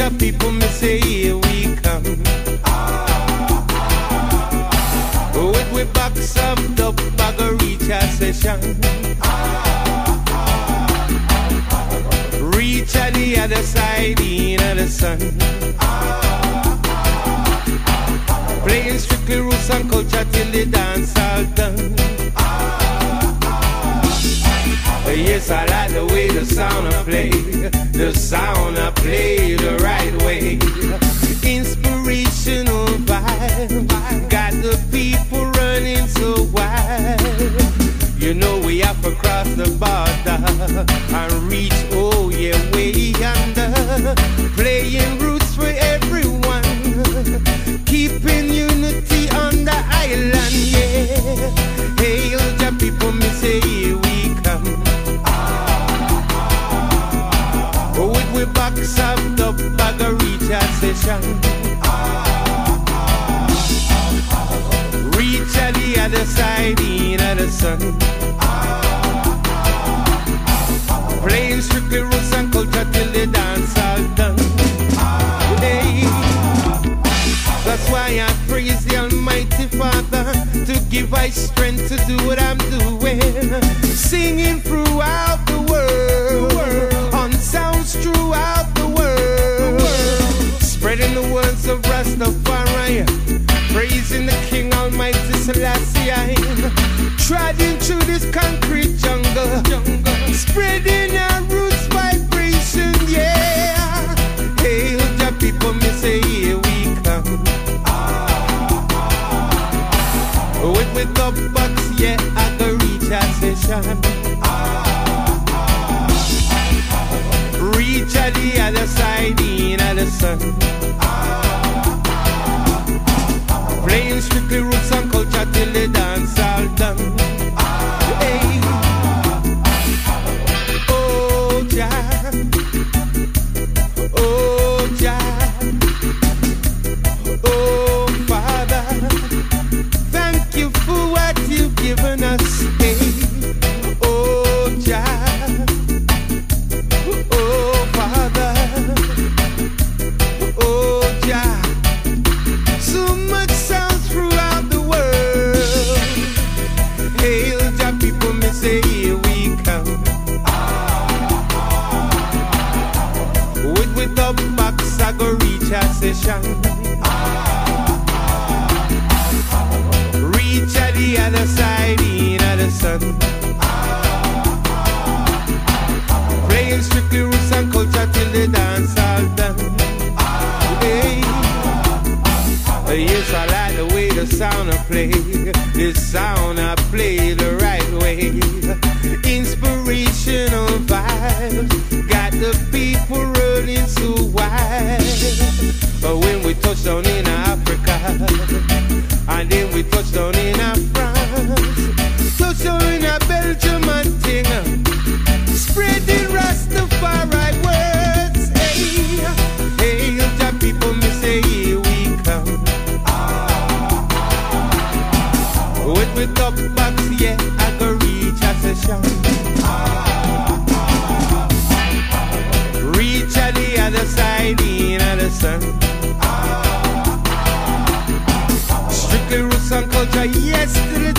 the people, me say here we come. With we box up the bag of reach a session. Reach at the other side in the sun. Playing strictly roots and culture till the dance all done. Yes, I like the way the sound I play. The sound I play the right way. Inspirational vibe. Got the people running so wild. You know we have to cross the border and reach, oh yeah, way yonder. Playing roots for everyone. Keeping unity on the island, yeah. Hail the people, me say here we come. With we box up the bag of reach a session. Reach at the other side in the sun. Playing strictly roots and culture till the dance all done. Hey, that's why I praise the Almighty Father to give I strength to do what I'm doing. Singing throughout the world, on sounds throughout the world, spreading the words of Rastafari, praising the King Almighty Selassie. Trotting through this concrete jungle, spreading our roots vibration, yeah. Hail the people, me say here we come. With the box, yeah, I go reach a session. Reach at the other side in the sun. Playing strictly roots and culture till the dance all done. Hey, oh Jah, oh Jah, oh Father, thank you for what you've given us. Hey, oh Jah, oh Father, oh Jah. So much sound throughout the world. Hail the people, me say here we come. With the box I go reach a session. Reach at the other side in the sun. Playing strictly roots and culture till the dance all done. Hey, yes, I like the way the sound I play. This sound I play the right way. Inspirational vibes. Got the people running so wild. But when we touch down in Africa, and then we touch down in France, touch down in Belgium and thing, spreading Rastafari words. Hey, hail the people, me say here we come. With the box, yeah, I go reach a session. Reach at the other side in the sun. Strictly roots and culture, yes, to the